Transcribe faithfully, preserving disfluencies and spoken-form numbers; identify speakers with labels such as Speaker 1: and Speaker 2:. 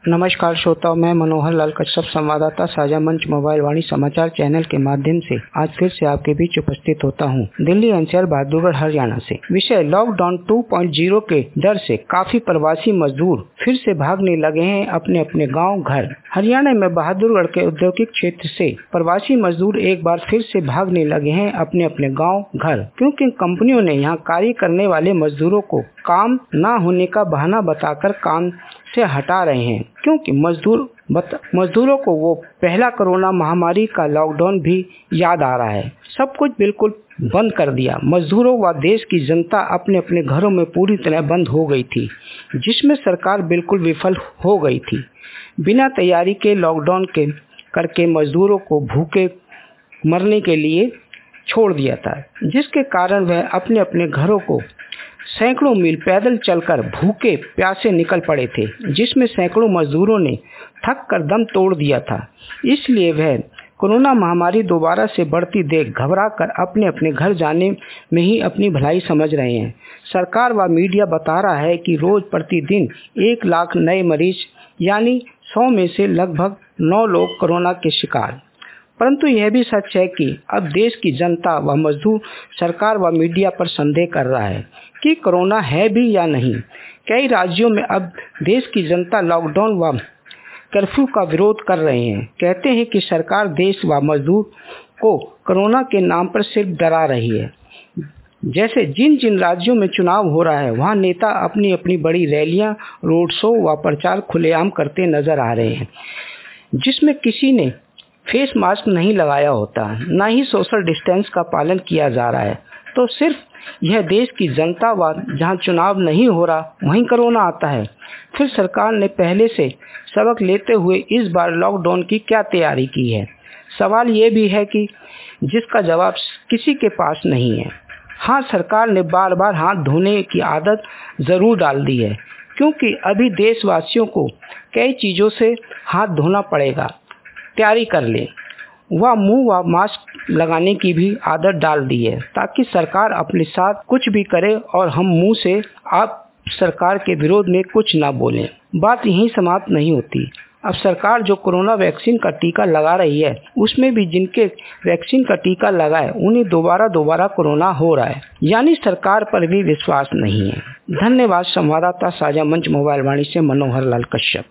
Speaker 1: नमस्कार श्रोताओं, मैं मनोहर लाल कश्यप, संवाददाता साझा मंच मोबाइल वाणी समाचार चैनल के माध्यम से आज फिर से आपके बीच उपस्थित होता हूं। दिल्ली एनसीआर बहादुरगढ़ हरियाणा से। विषय लॉकडाउन टू पॉइंट ज़ीरो के डर से काफी प्रवासी मजदूर फिर से भागने लगे हैं अपने अपने गाँव घर। हरियाणा में बहादुरगढ़ के औद्योगिक क्षेत्र से प्रवासी मजदूर एक बार फिर से भागने लगे हैं अपने अपने गाँव घर, क्योंकि कंपनियों ने यहाँ कार्य करने वाले मजदूरों को काम न होने का बहाना बताकर काम से हटा रहे हैं, क्योंकि मजदूर मजदूरों को वो पहला कोरोना महामारी का लॉकडाउन भी याद आ रहा है। सब कुछ बिल्कुल बंद कर दिया। मजदूरों व देश की जनता अपने अपने घरों में पूरी तरह बंद हो गई थी, जिसमें सरकार बिल्कुल विफल हो गई थी। बिना तैयारी के लॉकडाउन के करके मजदूरों को भूखे मरने के लिए छोड़ दिया था, जिसके कारण वह अपने अपने घरों को सैकड़ों मील पैदल चलकर भूखे प्यासे निकल पड़े थे, जिसमें सैकड़ों मजदूरों ने थक कर दम तोड़ दिया था। इसलिए वह कोरोना महामारी दोबारा से बढ़ती देख घबरा कर अपने अपने घर जाने में ही अपनी भलाई समझ रहे हैं। सरकार व मीडिया बता रहा है कि रोज प्रतिदिन एक लाख नए मरीज यानी सौ में से लगभग नौ लोग कोरोना के शिकार। परंतु यह भी सच है कि अब देश की जनता व मजदूर सरकार व मीडिया पर संदेह कर रहा है कि कोरोना है भी या नहीं। कई राज्यों में अब देश की जनता लॉकडाउन व कर्फ्यू का विरोध कर रहे हैं। कहते हैं कि सरकार देश व मजदूर को कोरोना के नाम पर सिर्फ डरा रही है। जैसे जिन जिन राज्यों में चुनाव हो रहा है, वहाँ नेता अपनी अपनी बड़ी रैलियां, रोड शो व प्रचार खुलेआम करते नजर आ रहे हैं, जिसमें किसी ने फेस मास्क नहीं लगाया होता, न ही सोशल डिस्टेंस का पालन किया जा रहा है। तो सिर्फ यह देश की जनता व जहां चुनाव नहीं हो रहा वहीं कोरोना आता है। फिर सरकार ने पहले से सबक लेते हुए इस बार लॉकडाउन की क्या तैयारी की है? सवाल ये भी है कि जिसका जवाब किसी के पास नहीं है। हाँ, सरकार ने बार बार हाथ धोने की आदत जरूर डाल दी है, क्योंकि अभी देशवासियों को कई चीज़ों से हाथ धोना पड़ेगा। तैयारी कर ले। वह मुंह व मास्क लगाने की भी आदत डाल दी है, ताकि सरकार अपने साथ कुछ भी करे और हम मुंह से आप सरकार के विरोध में कुछ ना बोलें। बात यहीं समाप्त नहीं होती। अब सरकार जो कोरोना वैक्सीन का टीका लगा रही है, उसमें भी जिनके वैक्सीन का टीका लगा है उन्हें दोबारा दोबारा कोरोना हो रहा है, यानी सरकार पर भी विश्वास नहीं है। धन्यवाद। संवाददाता साझा मंच मोबाइल वाणी से मनोहर लाल कश्यप।